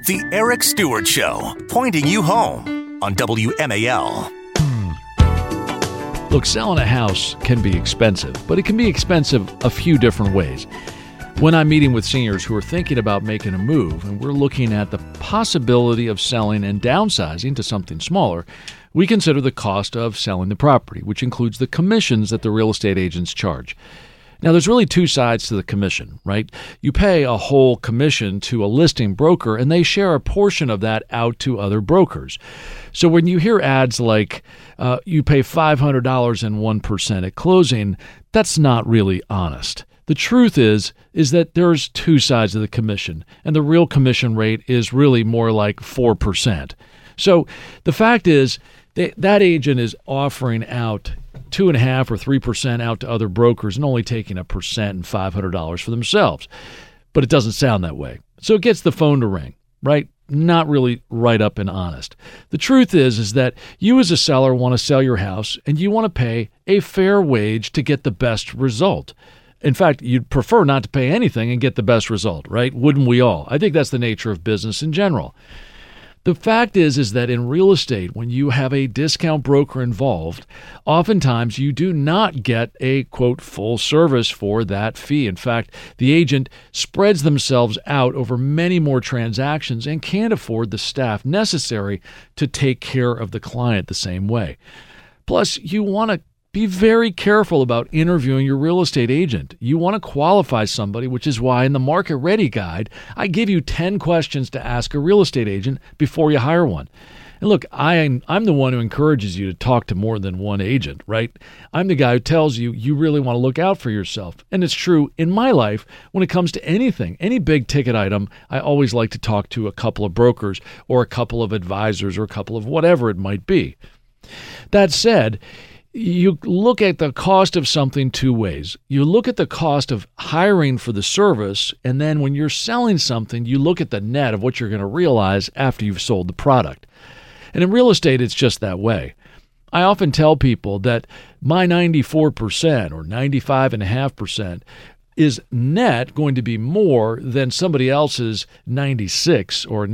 The Eric Stewart Show, pointing you home on WMAL. Look, selling a house can be expensive, but it can be expensive a few different ways. When I'm meeting with seniors who are thinking about making a move and we're looking at the possibility of selling and downsizing to something smaller, we consider the cost of selling the property, which includes the commissions that the real estate agents charge. Now, there's really two sides to the commission, right? You pay a whole commission to a listing broker, and they share a portion of that out to other brokers. So when you hear ads like you pay $500 and 1% at closing, that's not really honest. The truth is that there's two sides of the commission, and the real commission rate is really more like 4%. So the fact is that agent is offering out 2.5% or 3% out to other brokers and only taking 1% and $500 for themselves. But it doesn't sound that way. So it gets the phone to ring, right? Not really right up and honest. The truth is that you as a seller want to sell your house and you want to pay a fair wage to get the best result. In fact, you'd prefer not to pay anything and get the best result, right? Wouldn't we all? I think that's the nature of business in general. The fact is that in real estate, when you have a discount broker involved, oftentimes you do not get a, quote, full service for that fee. In fact, the agent spreads themselves out over many more transactions and can't afford the staff necessary to take care of the client the same way. Plus, you want to be very careful about interviewing your real estate agent. You want to qualify somebody, which is why in the Market Ready Guide, I give you 10 questions to ask a real estate agent before you hire one. And look, I'm the one who encourages you to talk to more than one agent, right? I'm the guy who tells you you really want to look out for yourself. And it's true in my life when it comes to anything, any big ticket item, I always like to talk to a couple of brokers or a couple of advisors or a couple of whatever it might be. That said, you look at the cost of something two ways. You look at the cost of hiring for the service, and then when you're selling something, you look at the net of what you're going to realize after you've sold the product. And in real estate, it's just that way. I often tell people that my 94% or 95.5% is net going to be more than somebody else's 96 or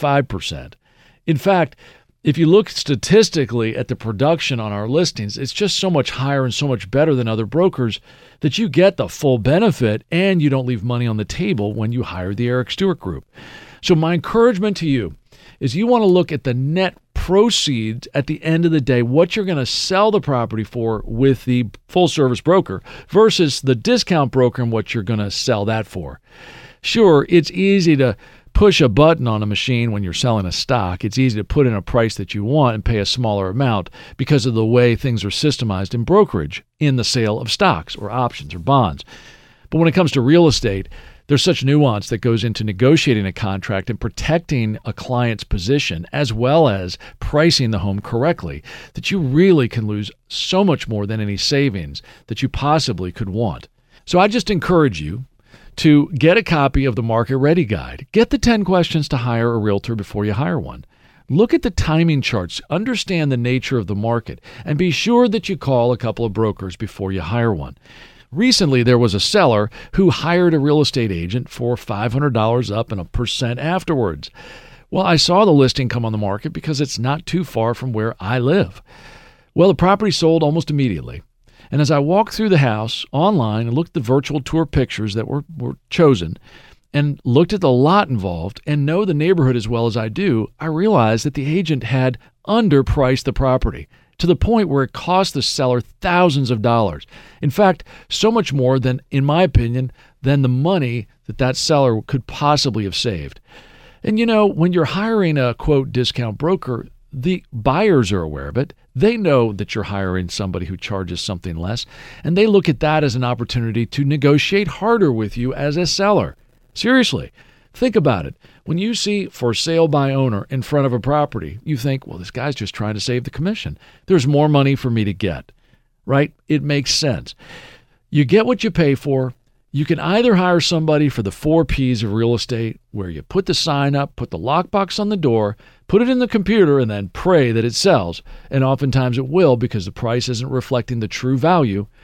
95%. In fact, if you look statistically at the production on our listings, it's just so much higher and so much better than other brokers that you get the full benefit and you don't leave money on the table when you hire the Eric Stewart Group. So my encouragement to you is you want to look at the net proceeds at the end of the day, what you're going to sell the property for with the full service broker versus the discount broker and what you're going to sell that for. Sure, it's easy to push a button on a machine when you're selling a stock. It's easy to put in a price that you want and pay a smaller amount because of the way things are systemized in brokerage in the sale of stocks or options or bonds. But when it comes to real estate, there's such nuance that goes into negotiating a contract and protecting a client's position as well as pricing the home correctly that you really can lose so much more than any savings that you possibly could want. So I just encourage you to get a copy of the Market Ready Guide. Get the 10 questions to hire a realtor before you hire one. Look at the timing charts, understand the nature of the market, and be sure that you call a couple of brokers before you hire one. Recently, there was a seller who hired a real estate agent for $500 up and 1% afterwards. Well, I saw the listing come on the market because it's not too far from where I live. Well, the property sold almost immediately. And as I walked through the house online and looked at the virtual tour pictures that were chosen and looked at the lot involved and know the neighborhood as well as I do, I realized that the agent had underpriced the property to the point where it cost the seller thousands of dollars. In fact, so much more than, in my opinion, than the money that seller could possibly have saved. And you know, when you're hiring a, quote, discount broker, the buyers are aware of it. They know that you're hiring somebody who charges something less, and they look at that as an opportunity to negotiate harder with you as a seller. Seriously, think about it. When you see for sale by owner in front of a property, you think, well, this guy's just trying to save the commission. There's more money for me to get, right? It makes sense. You get what you pay for. You can either hire somebody for the 4 Ps of real estate, where you put the sign up, put the lockbox on the door, put it in the computer, and then pray that it sells. And oftentimes it will because the price isn't reflecting the true value.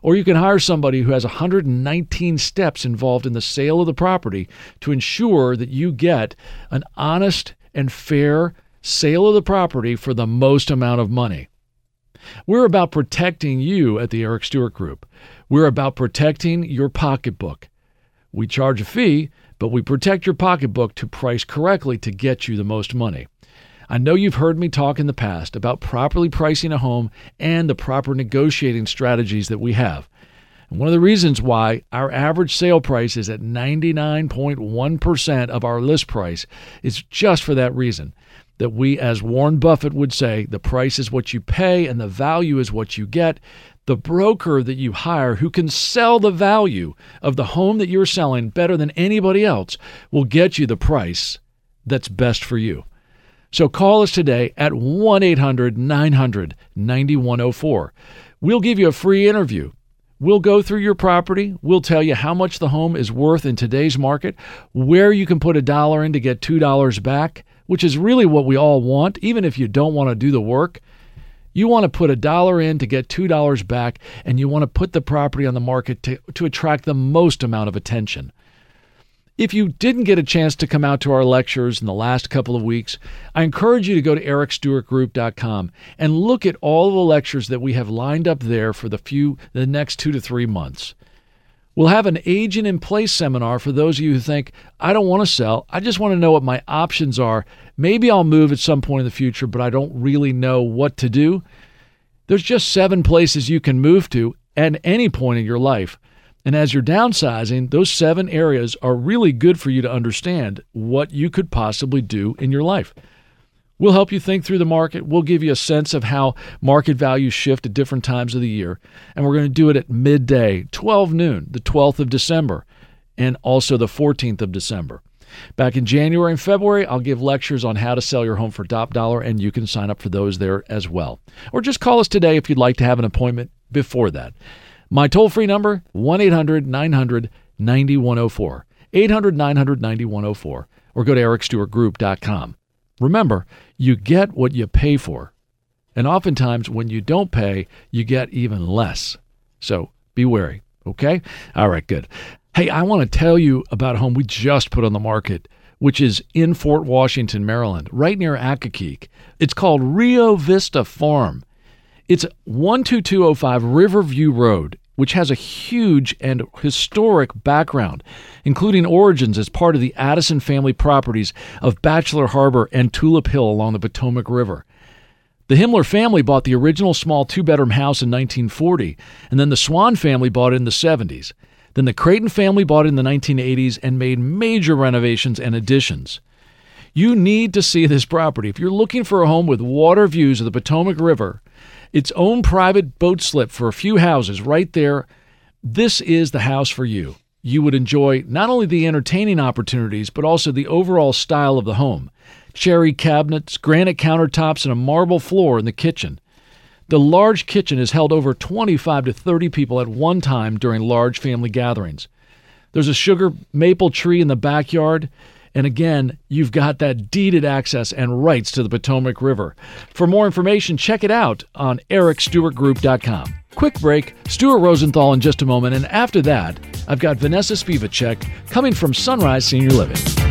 Or you can hire somebody who has 119 steps involved in the sale of the property to ensure that you get an honest and fair sale of the property for the most amount of money. We're about protecting you at the Eric Stewart Group. We're about protecting your pocketbook. We charge a fee, but we protect your pocketbook to price correctly to get you the most money. I know you've heard me talk in the past about properly pricing a home and the proper negotiating strategies that we have. And one of the reasons why our average sale price is at 99.1% of our list price is just for that reason. That we, as Warren Buffett would say, the price is what you pay and the value is what you get. The broker that you hire who can sell the value of the home that you're selling better than anybody else will get you the price that's best for you. So call us today at 1-800-900-9104. We'll give you a free interview. We'll go through your property. We'll tell you how much the home is worth in today's market, where you can put $1 in to get $2 back, which is really what we all want, even if you don't want to do the work. You want to put $1 in to get $2 back, and you want to put the property on the market to attract the most amount of attention. If you didn't get a chance to come out to our lectures in the last couple of weeks, I encourage you to go to ericstewartgroup.com and look at all the lectures that we have lined up there for the next 2 to 3 months. We'll have an agent in place seminar for those of you who think, I don't want to sell. I just want to know what my options are. Maybe I'll move at some point in the future, but I don't really know what to do. There's just 7 places you can move to at any point in your life. And as you're downsizing, those 7 areas are really good for you to understand what you could possibly do in your life. We'll help you think through the market. We'll give you a sense of how market values shift at different times of the year. And we're going to do it at midday, 12 noon, the 12th of December, and also the 14th of December. Back in January and February, I'll give lectures on how to sell your home for top dollar, and you can sign up for those there as well. Or just call us today if you'd like to have an appointment before that. My toll-free number, 1-800-900-9104, 800-900-9104, or go to ericstewartgroup.com. Remember, you get what you pay for. And oftentimes, when you don't pay, you get even less. So be wary, okay? All right, good. Hey, I want to tell you about a home we just put on the market, which is in Fort Washington, Maryland, right near Accokeek. It's called Rio Vista Farm. It's 12205 Riverview Road, which has a huge and historic background, including origins as part of the Addison family properties of Bachelor Harbor and Tulip Hill along the Potomac River. The Himmler family bought the original small 2-bedroom house in 1940, and then the Swan family bought it in the 70s. Then the Creighton family bought it in the 1980s and made major renovations and additions. You need to see this property. If you're looking for a home with water views of the Potomac River, its own private boat slip for a few houses right there, this is the house for you. You would enjoy not only the entertaining opportunities, but also the overall style of the home. Cherry cabinets, granite countertops, and a marble floor in the kitchen. The large kitchen has held over 25 to 30 people at one time during large family gatherings. There's a sugar maple tree in the backyard. And again, you've got that deeded access and rights to the Potomac River. For more information, check it out on ericstewartgroup.com. Quick break, Stuart Rosenthal in just a moment, and after that, I've got Vanessa Spivacek coming from Sunrise Senior Living.